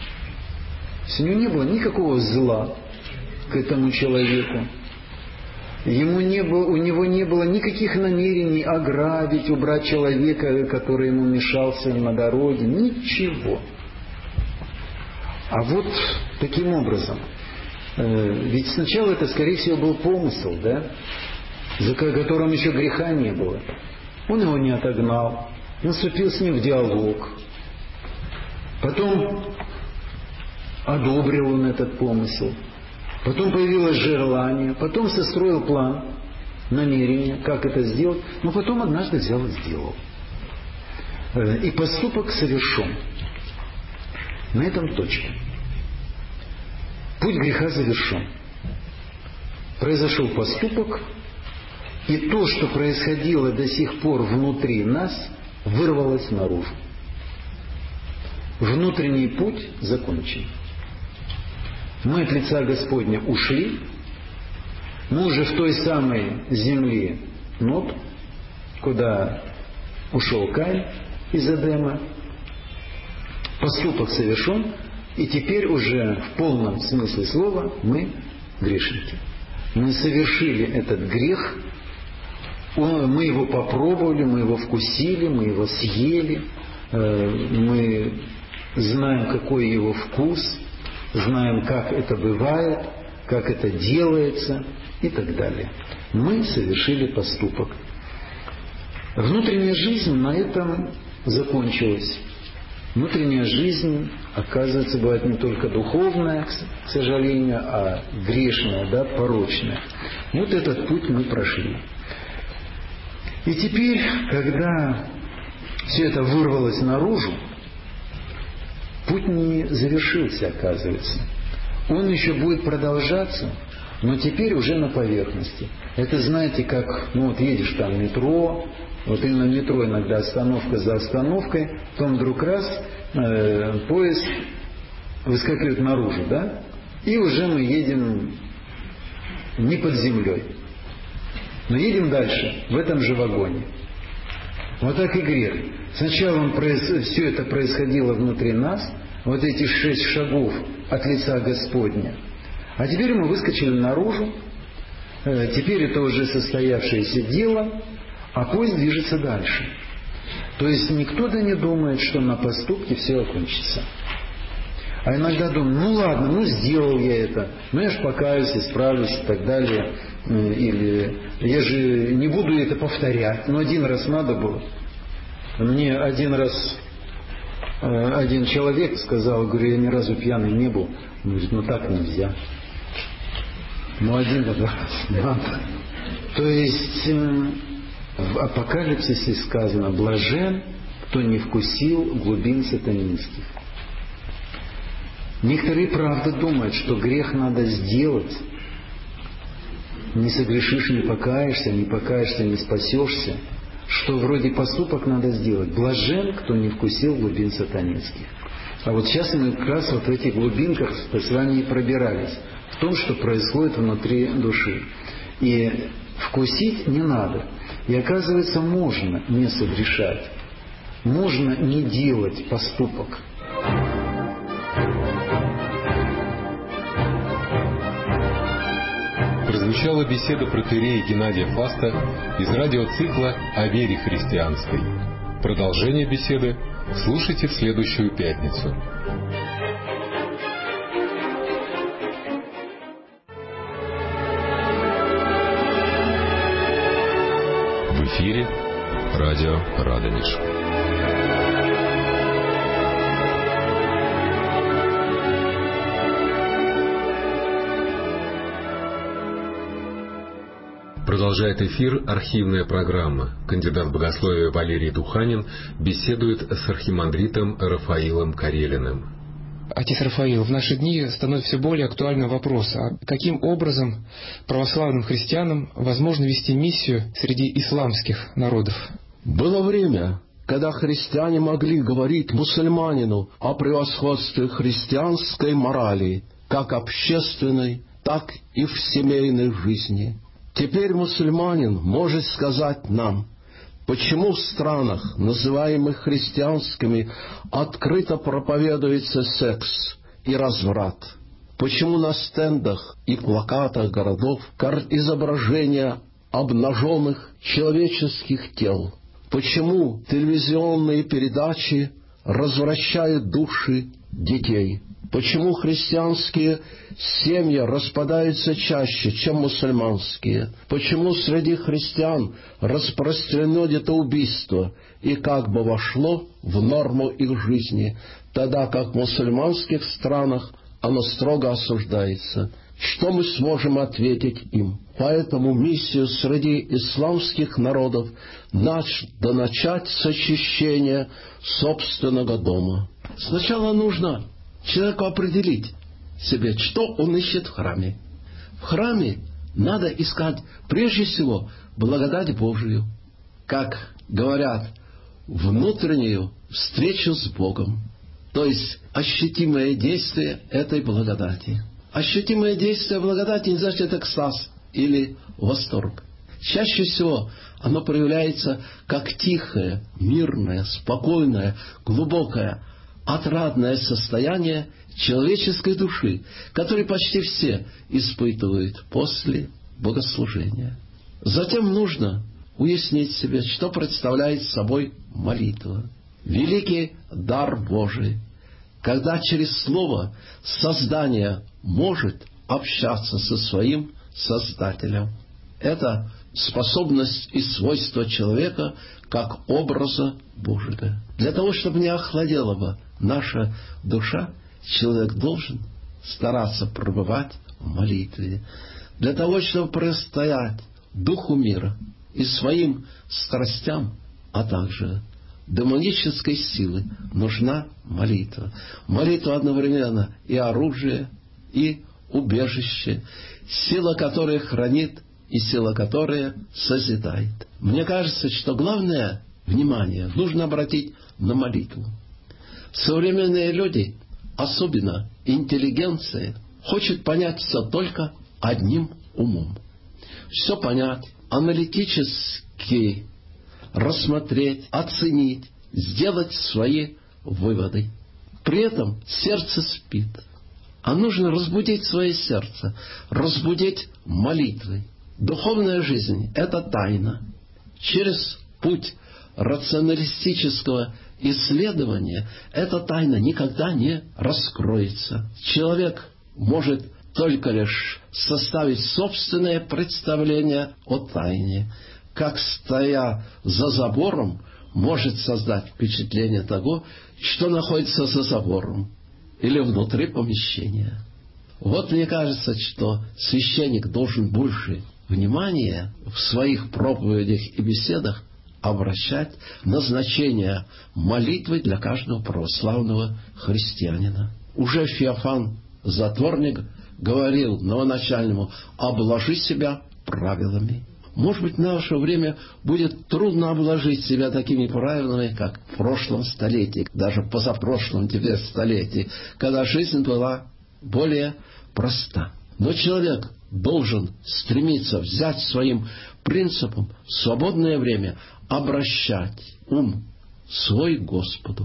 То есть у него не было никакого зла к этому человеку. у него не было никаких намерений ограбить, убрать человека, который ему мешался на дороге. Ничего. А вот таким образом. Ведь сначала это, скорее всего, был помысл, да? За которым еще греха не было. Он его не отогнал. Он вступил с ним в диалог. Потом одобрил он этот помысел. Потом появилось желание. Потом состроил план, намерение, как это сделать. Но потом однажды взял и сделал. И поступок совершен. На этом точка. Путь греха завершен. Произошел поступок, и то, что происходило до сих пор внутри нас, вырвалось наружу. Внутренний путь закончен. Мы от лица Господня ушли, мы уже в той самой земле Нод, куда ушел Каин из Эдема. Поступок совершен, и теперь уже в полном смысле слова мы грешники. Мы совершили этот грех, мы его попробовали, мы его вкусили, мы его съели, мы знаем, какой его вкус, знаем, как это бывает, как это делается и так далее. Мы совершили поступок. Внутренняя жизнь на этом закончилась. Внутренняя жизнь, оказывается, бывает не только духовная, к сожалению, а грешная, да, порочная. Вот этот путь мы прошли. И теперь, когда все это вырвалось наружу, путь не завершился, оказывается. Он еще будет продолжаться, но теперь уже на поверхности. Это, знаете, как, едешь там в метро, вот именно в метро иногда остановка за остановкой, потом вдруг раз поезд выскакивает наружу, да, и уже мы едем не под землей, но едем дальше, в этом же вагоне. Вот так и грех. Сначала все это происходило внутри нас, вот эти 6 шагов от лица Господня. А теперь мы выскочили наружу, теперь это уже состоявшееся дело, а поезд движется дальше. То есть никто не думает, что на поступке все окончится. А иногда думаю, ладно, сделал я это, я же покаюсь, исправлюсь и так далее. Или я же не буду это повторять. Один раз надо было. Мне один раз один человек сказал, говорю, я ни разу пьяный не был. Он говорит, так нельзя. Один раз надо. То есть в Апокалипсисе сказано, блажен, кто не вкусил глубин сатанинских. Некоторые, правда, думают, что грех надо сделать. Не согрешишь, не покаешься, не спасешься. Что вроде поступок надо сделать. Блажен, кто не вкусил глубин сатанинских. А вот сейчас мы как раз в этих глубинках с вами и пробирались. В том, что происходит внутри души. И вкусить не надо. И оказывается, можно не согрешать. Можно не делать поступок. Прозвучала беседа протоиерея Геннадия Фаста из радиоцикла «О вере христианской». Продолжение беседы слушайте в следующую пятницу. В эфире радио Радонеж. Продолжает эфир архивная программа. Кандидат богословия Валерий Духанин беседует с архимандритом Рафаилом Карелиным. Отец Рафаил, в наши дни становится все более актуальным вопрос, каким образом православным христианам возможно вести миссию среди исламских народов? Было время, когда христиане могли говорить мусульманину о превосходстве христианской морали, как общественной, так и в семейной жизни. Теперь мусульманин может сказать нам, почему в странах, называемых христианскими, открыто проповедуется секс и разврат, Почему на стендах и плакатах городов изображения обнаженных человеческих тел? Почему телевизионные передачи развращают души детей? Почему христианские семьи распадаются чаще, чем мусульманские? Почему среди христиан распространено детоубийство и как бы вошло в норму их жизни, тогда как в мусульманских странах оно строго осуждается? Что мы сможем ответить им? Поэтому миссию среди исламских народов надо начать с очищения собственного дома. Сначала нужно человеку определить себе, что он ищет в храме. В храме надо искать прежде всего благодать Божию, как говорят, внутреннюю встречу с Богом, то есть ощутимое действие этой благодати. Ощутимое действие благодати не значит экстаз или восторг. Чаще всего оно проявляется как тихое, мирное, спокойное, глубокое, отрадное состояние человеческой души, которое почти все испытывают после богослужения. Затем нужно уяснить себе, что представляет собой молитва. Великий дар Божий, когда через слово создание может общаться со своим Создателем. Это способность и свойство человека как образа Божьего. Для того, чтобы не охладела бы наша душа, человек должен стараться пребывать в молитве. Для того, чтобы противостоять духу мира и своим страстям, а также демонической силы, нужна молитва. Молитва одновременно и оружие, и убежище, сила которой хранит и сила которая созидает. Мне кажется, что главное внимание нужно обратить на молитву. Современные люди, особенно интеллигенция, хочет понять все только одним умом. Все понять, аналитически рассмотреть, оценить, сделать свои выводы. При этом сердце спит. А нужно разбудить свое сердце, разбудить молитвой. Духовная жизнь – это тайна. Через путь рационалистического исследования эта тайна никогда не раскроется. Человек может только лишь составить собственное представление о тайне, как, стоя за забором, может создать впечатление того, что находится за забором или внутри помещения. Вот мне кажется, что священник должен больше внимания в своих проповедях и беседах обращать на значение молитвы для каждого православного христианина. Уже Феофан Затворник говорил новоначальному: обложи себя правилами. Может быть, в наше время будет трудно обложить себя такими правилами, как в прошлом столетии, даже в позапрошлом теперь столетии, когда жизнь была более проста. Но человек должен стремиться взять своим принципом в свободное время обращать ум свой к Господу.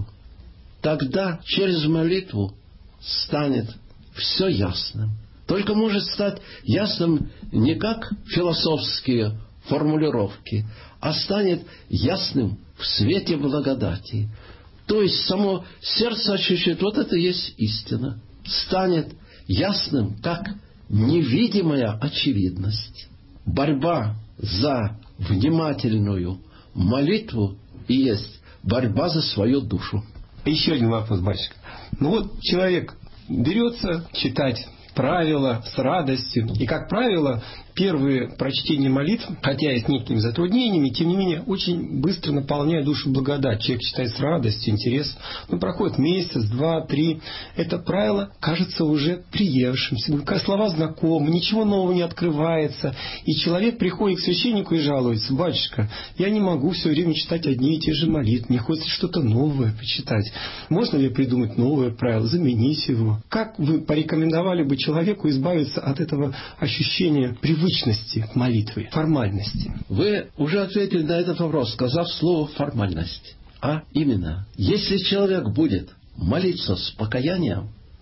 Тогда через молитву станет все ясным. Только может стать ясным не как философские формулировки, а станет ясным в свете благодати. То есть само сердце ощущает, вот это есть истина. Станет ясным, как невидимая очевидность. Борьба за внимательную молитву и есть борьба за свою душу. Еще один вопрос, батюшка. Ну вот человек берется читать правила с радостью. И, как правило, первые прочтения молитв, хотя и с некими затруднениями, тем не менее, очень быстро наполняют душу благодать. Человек читает с радостью, интересом. Но проходит месяц, два, три. Это правило кажется уже приевшимся. Слова знакомы, ничего нового не открывается. И человек приходит к священнику и жалуется: батюшка, я не могу все время читать одни и те же молитвы. Мне хочется что-то новое почитать. Можно ли придумать новое правило, заменить его? Как вы порекомендовали бы человеку избавиться от этого ощущения привычности к молитве, формальности? Вы уже ответили на этот вопрос, сказав слово «формальность». А именно, если человек будет молиться с покаянием,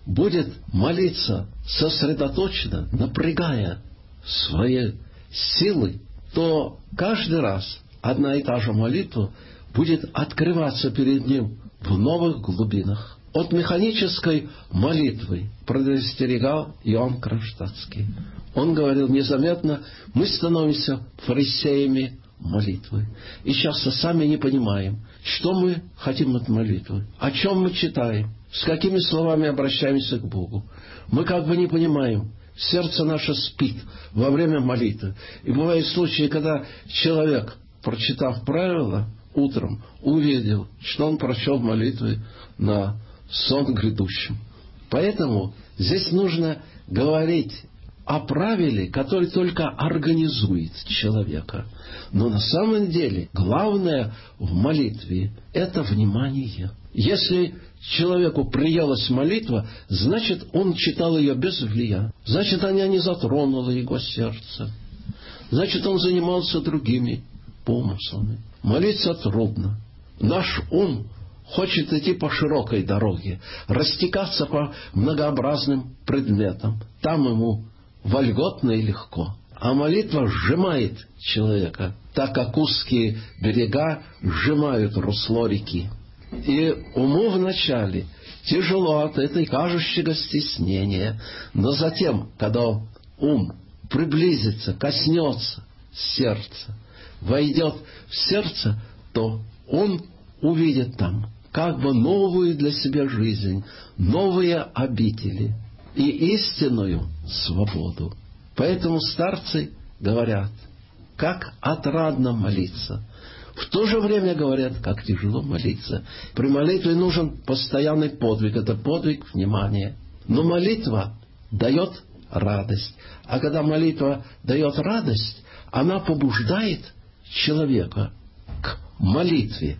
будет молиться сосредоточенно, напрягая свои силы, то каждый раз одна и та же молитва будет открываться перед ним в новых глубинах. От механической молитвы предостерегал Иоанн Кронштадтский. Он говорил, незаметно мы становимся фарисеями молитвы. И часто сами не понимаем, что мы хотим от молитвы, о чем мы читаем, с какими словами обращаемся к Богу. Мы как бы не понимаем, сердце наше спит во время молитвы. И бывают случаи, когда человек, прочитав правила, утром увидел, что он прочел молитвы на сон грядущим. Поэтому здесь нужно говорить о правиле, который только организует человека. Но на самом деле главное в молитве – это внимание. Если человеку приелась молитва, значит, он читал ее без влияния. Значит, она не затронула его сердце. Значит, он занимался другими помыслами. Молиться трудно. Наш ум хочет идти по широкой дороге, растекаться по многообразным предметам. Там ему вольготно и легко. А молитва сжимает человека, так как узкие берега сжимают русло реки. И уму вначале тяжело от этой кажущего стеснения, но затем, когда ум приблизится, коснется сердца, войдет в сердце, то он увидит там как бы новую для себя жизнь, новые обители и истинную свободу. Поэтому старцы говорят, как отрадно молиться. В то же время говорят, как тяжело молиться. При молитве нужен постоянный подвиг. Это подвиг внимания. Но молитва дает радость. А когда молитва дает радость, она побуждает человека к молитве.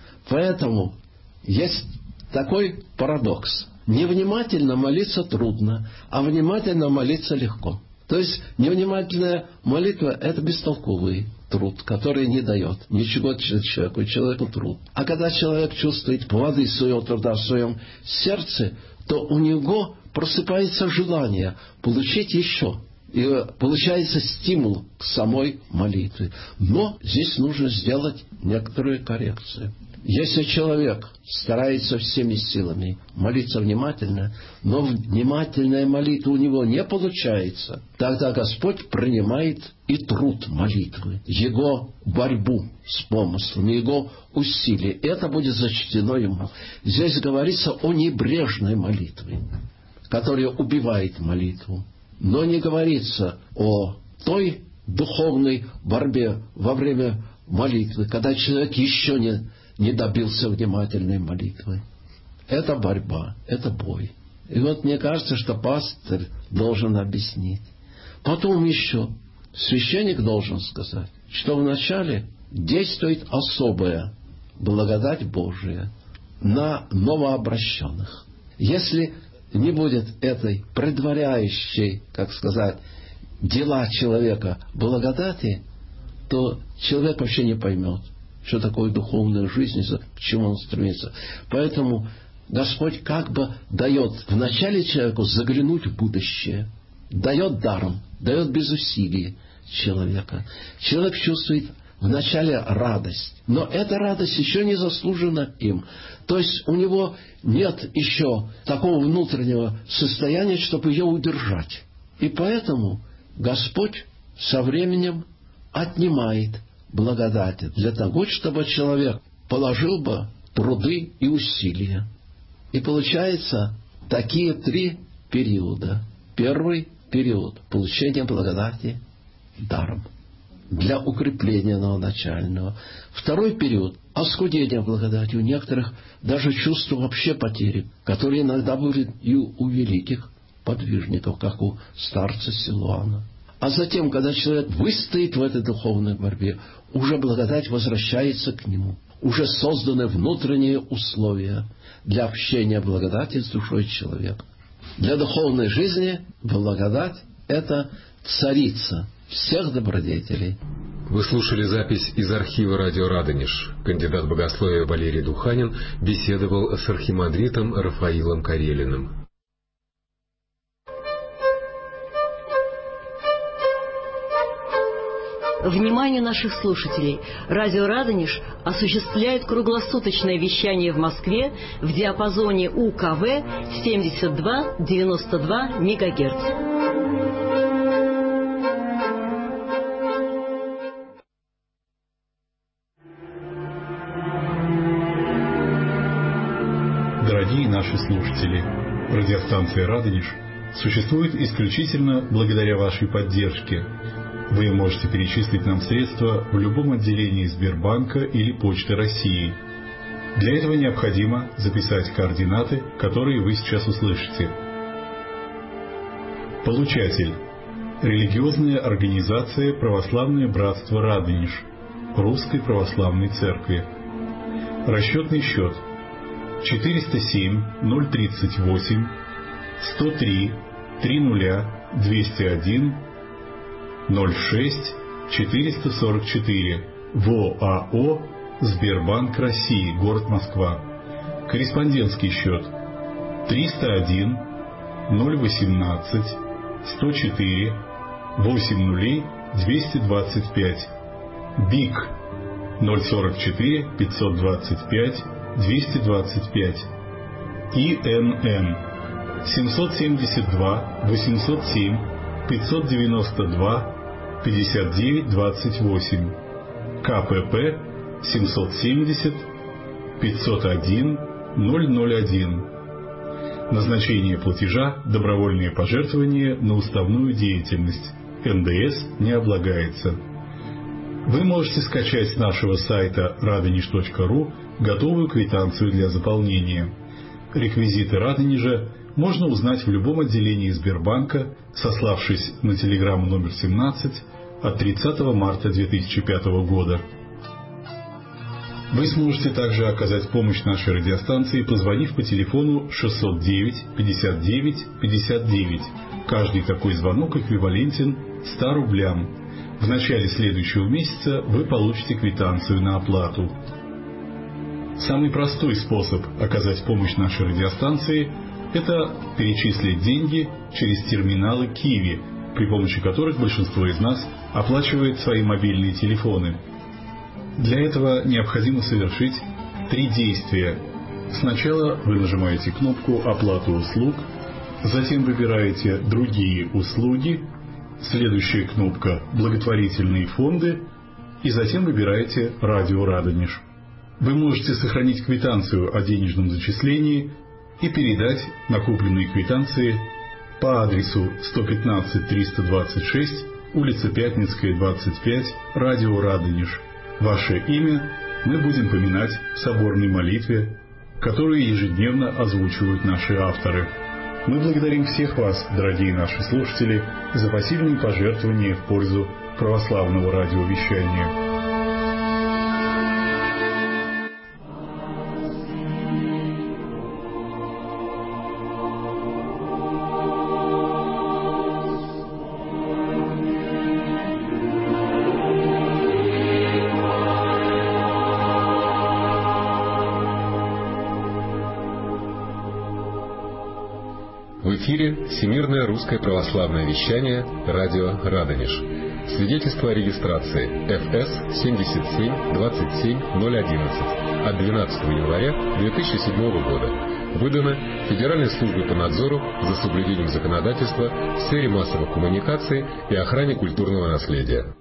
Поэтому есть такой парадокс. Невнимательно молиться трудно, а внимательно молиться легко. То есть невнимательная молитва – это бестолковый труд, который не дает ничего человеку труд. А когда человек чувствует плоды своего труда в своем сердце, то у него просыпается желание получить еще. И получается стимул к самой молитве. Но здесь нужно сделать некоторую коррекцию. Если человек старается всеми силами молиться внимательно, но внимательная молитва у него не получается, тогда Господь принимает и труд молитвы, его борьбу с помыслами, его усилия. Это будет зачтено ему. Здесь говорится о небрежной молитве, которая убивает молитву. Но не говорится о той духовной борьбе во время молитвы, когда человек еще не добился внимательной молитвы. Это борьба, это бой. И вот мне кажется, что пастырь должен объяснить. Потом еще священник должен сказать, что вначале действует особая благодать Божия на новообращенных. Если не будет этой предваряющей, как сказать, дела человека благодати, то человек вообще не поймет, что такое духовная жизнь, к чему он стремится. Поэтому Господь как бы дает вначале человеку заглянуть в будущее, дает даром, дает без усилий человека. Человек чувствует вначале радость, но эта радость еще не заслужена им. То есть у него нет еще такого внутреннего состояния, чтобы ее удержать. И поэтому Господь со временем отнимает благодати для того, чтобы человек положил бы труды и усилия. И получается такие 3 периода. Первый период – получение благодати даром для укрепления новоначального. Второй период – оскудение благодати. У некоторых даже чувство вообще потери, которые иногда были и у великих подвижников, как у старца Силуана. А затем, когда человек выстоит в этой духовной борьбе, уже благодать возвращается к нему. Уже созданы внутренние условия для общения благодати с душой человека. Для духовной жизни благодать – это царица всех добродетелей. Вы слушали запись из архива радио «Радонеж». Кандидат богословия Валерий Духанин беседовал с архимандритом Рафаилом Карелиным. Вниманию наших слушателей! Радио «Радонеж» осуществляет круглосуточное вещание в Москве в диапазоне УКВ 72-92 МГц. Дорогие наши слушатели, радиостанция «Радонеж» существует исключительно благодаря вашей поддержке. Вы можете перечислить нам средства в любом отделении Сбербанка или Почты России. Для этого необходимо записать координаты, которые вы сейчас услышите. Получатель. Религиозная организация «Православное братство Радонеж» Русской Православной Церкви. Расчетный счет 407 038 103 30 201 06 444 ВОАО Сбербанк России, город Москва. Корреспондентский счет 301 018 104 80 225 БИК 044 525 225 ИНН 772 807 592 59 28 КПП 770 501 001. Назначение платежа добровольные пожертвования на уставную деятельность. НДС не облагается. Вы можете скачать с нашего сайта radonish.ru готовую квитанцию для заполнения. Реквизиты Радонежа можно узнать в любом отделении Сбербанка, сославшись на телеграмму номер 17 от 30 марта 2005 года. Вы сможете также оказать помощь нашей радиостанции, позвонив по телефону 609 59 59. Каждый такой звонок эквивалентен 100 рублям. В начале следующего месяца вы получите квитанцию на оплату. Самый простой способ оказать помощь нашей радиостанции – это перечислить деньги через терминалы Киви, при помощи которых большинство из нас оплачивает свои мобильные телефоны. Для этого необходимо совершить 3 действия. Сначала вы нажимаете кнопку «Оплата услуг», затем выбираете «Другие услуги», следующая кнопка «Благотворительные фонды» и затем выбираете «Радио Радонеж». Вы можете сохранить квитанцию о денежном зачислении и передать накопленные квитанции по адресу 115-326, улица Пятницкая, 25, Радио Радонеж. Ваше имя мы будем поминать в соборной молитве, которую ежедневно озвучивают наши авторы. Мы благодарим всех вас, дорогие наши слушатели, за посильные пожертвования в пользу православного радиовещания. В эфире Всемирное русское православное вещание радио Радонеж. Свидетельство о регистрации ФС 77 27 011 от 12 января 2007 года. Выдано Федеральной службой по надзору за соблюдением законодательства в сфере массовых коммуникаций и охране культурного наследия.